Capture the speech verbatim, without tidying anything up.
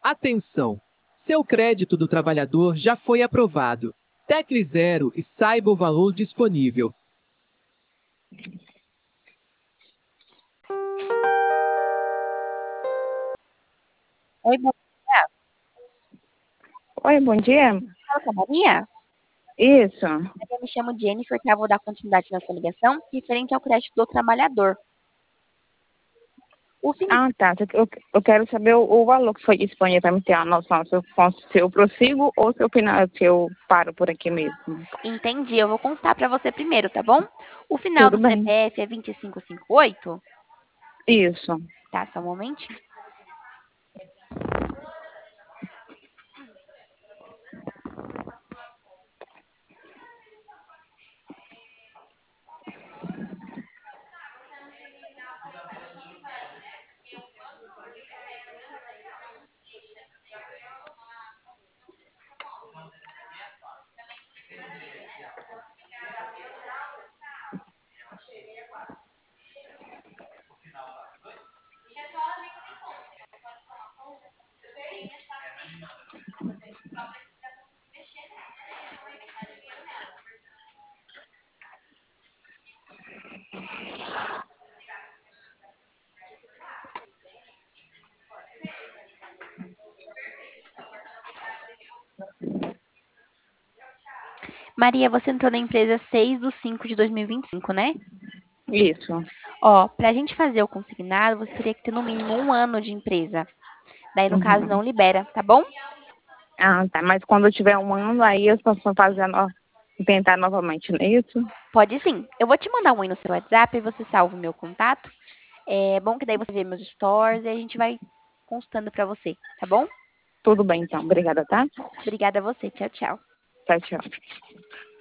Atenção! Seu crédito do trabalhador já foi aprovado. Tecle zero e saiba o valor disponível. Oi, bom dia. Oi, bom dia. Fala com a Maria? Isso. Eu me chamo Jennifer, tá? Vou dar continuidade nessa ligação, referente ao crédito do trabalhador. O fim... Ah, tá. Eu, eu quero saber o, o valor que foi disponível para me ter uma noção se eu, se eu prossigo ou se eu, se eu paro por aqui mesmo. Entendi. Eu vou constar para você primeiro, tá bom? O final Tudo do bem. C P F é vinte e cinco cinquenta e oito? Isso. Tá, só um momentinho. Maria, você entrou na empresa seis de cinco de dois mil e vinte e cinco, né? Isso. Ó, pra gente fazer o consignado, você teria que ter no mínimo um ano de empresa. Daí, no caso, Uhum. não libera, tá bom? Ah, tá. Mas quando eu tiver um ano, aí eu só vou fazer no... tentar novamente, não é isso? Pode sim. Eu vou te mandar um e no seu WhatsApp e você salva o meu contato. É bom que daí você vê meus stories e a gente vai constando pra você, tá bom? Tudo bem, então. Obrigada, tá? Obrigada a você. Tchau, tchau. Tchau, tchau.